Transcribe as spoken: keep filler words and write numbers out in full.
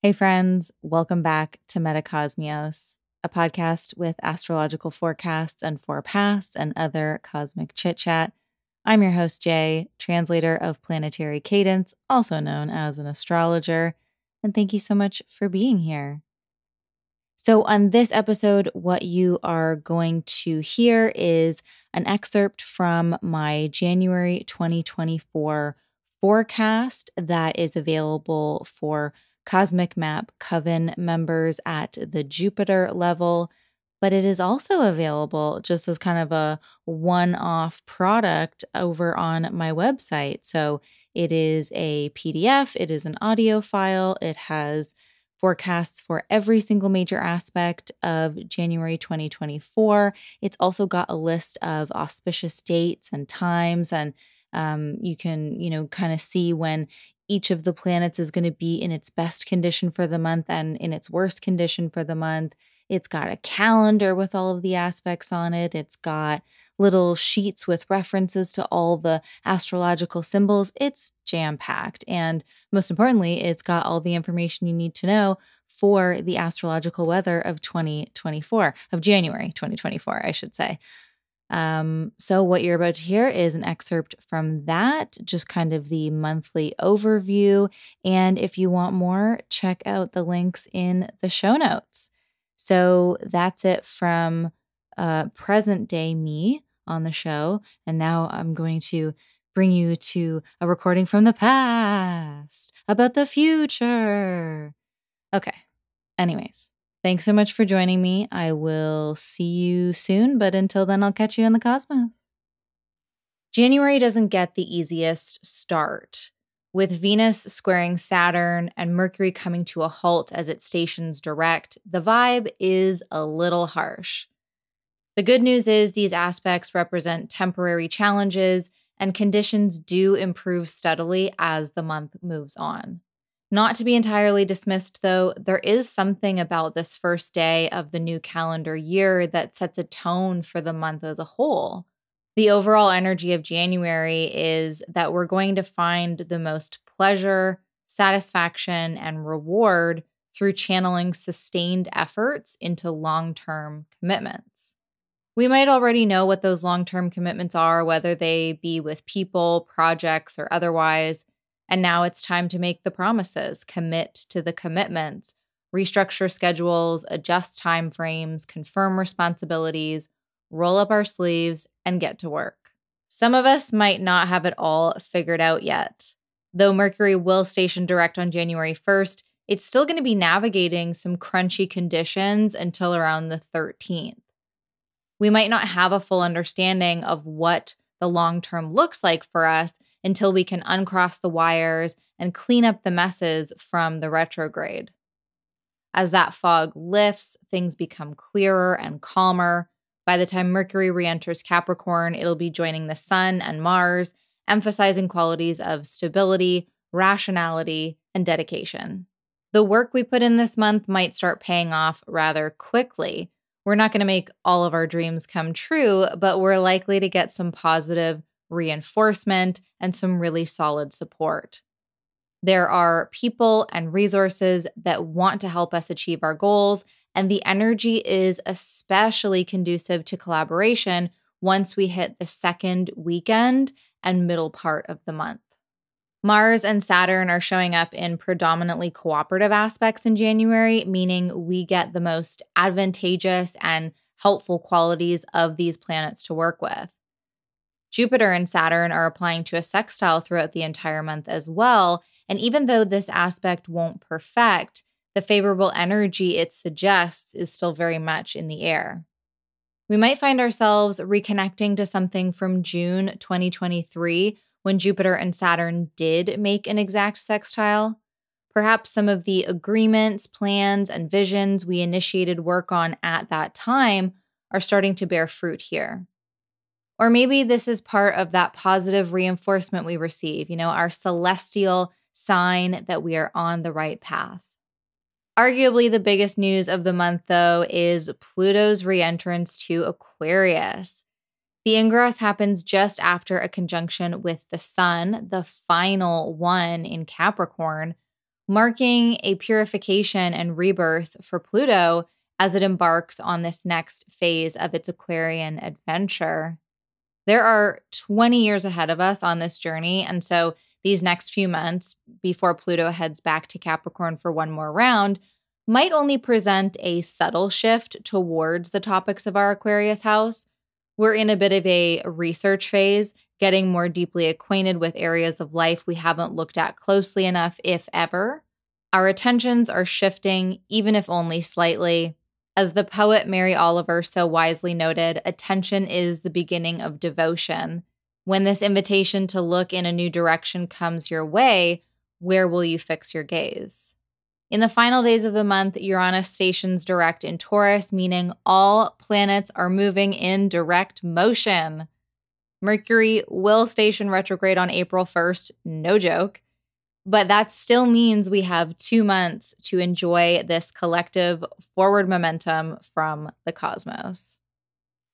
Hey friends, welcome back to Metacosmios, a podcast with astrological forecasts and forepasts and other cosmic chit-chat. I'm your host, Jay, translator of planetary cadence, also known as an astrologer, and thank you so much for being here. So on this episode, what you are going to hear is an excerpt from my January twenty twenty-four forecast that is available for Cosmic Map Coven members at the Jupiter level, but it is also available just as kind of a one-off product over on my website. So it is a P D F, it is an audio file, it has forecasts for every single major aspect of January twenty twenty-four. It's also got a list of auspicious dates and times, and um, you can, you know, kind of see when each of the planets is going to be in its best condition for the month and in its worst condition for the month. It's got a calendar with all of the aspects on it. It's got little sheets with references to all the astrological symbols. It's jam-packed. And most importantly, it's got all the information you need to know for the astrological weather of twenty twenty-four, of January twenty twenty-four, I should say. Um, so what you're about to hear is an excerpt from that, just kind of the monthly overview. And if you want more, check out the links in the show notes. So that's it from uh, present day me on the show. And now I'm going to bring you to a recording from the past about the future. Okay. Anyways. Thanks so much for joining me. I will see you soon, but until then, I'll catch you in the cosmos. January doesn't get the easiest start. With Venus squaring Saturn and Mercury coming to a halt as it stations direct, the vibe is a little harsh. The good news is these aspects represent temporary challenges, and conditions do improve steadily as the month moves on. Not to be entirely dismissed, though, there is something about this first day of the new calendar year that sets a tone for the month as a whole. The overall energy of January is that we're going to find the most pleasure, satisfaction, and reward through channeling sustained efforts into long-term commitments. We might already know what those long-term commitments are, whether they be with people, projects, or otherwise. And now it's time to make the promises, commit to the commitments, restructure schedules, adjust timeframes, confirm responsibilities, roll up our sleeves, and get to work. Some of us might not have it all figured out yet. Though Mercury will station direct on January first, it's still going to be navigating some crunchy conditions until around the thirteenth. We might not have a full understanding of what the long term looks like for us until we can uncross the wires and clean up the messes from the retrograde. As that fog lifts, things become clearer and calmer. By the time Mercury re-enters Capricorn, it'll be joining the Sun and Mars, emphasizing qualities of stability, rationality, and dedication. The work we put in this month might start paying off rather quickly. We're not going to make all of our dreams come true, but we're likely to get some positive reinforcement and some really solid support. There are people and resources that want to help us achieve our goals, and the energy is especially conducive to collaboration once we hit the second weekend and middle part of the month. Mars and Saturn are showing up in predominantly cooperative aspects in January, meaning we get the most advantageous and helpful qualities of these planets to work with. Jupiter and Saturn are applying to a sextile throughout the entire month as well, and even though this aspect won't perfect, the favorable energy it suggests is still very much in the air. We might find ourselves reconnecting to something from June twenty twenty-three when Jupiter and Saturn did make an exact sextile. Perhaps some of the agreements, plans, and visions we initiated work on at that time are starting to bear fruit here. Or maybe this is part of that positive reinforcement we receive, you know, our celestial sign that we are on the right path. Arguably the biggest news of the month, though, is Pluto's reentrance to Aquarius. The ingress happens just after a conjunction with the Sun, the final one in Capricorn, marking a purification and rebirth for Pluto as it embarks on this next phase of its Aquarian adventure. There are twenty years ahead of us on this journey, and so these next few months, before Pluto heads back to Capricorn for one more round, might only present a subtle shift towards the topics of our Aquarius house. We're in a bit of a research phase, getting more deeply acquainted with areas of life we haven't looked at closely enough, if ever. Our attentions are shifting, even if only slightly. As the poet Mary Oliver so wisely noted, attention is the beginning of devotion. When this invitation to look in a new direction comes your way, where will you fix your gaze? In the final days of the month, Uranus stations direct in Taurus, meaning all planets are moving in direct motion. Mercury will station retrograde on April first, no joke. But that still means we have two months to enjoy this collective forward momentum from the cosmos.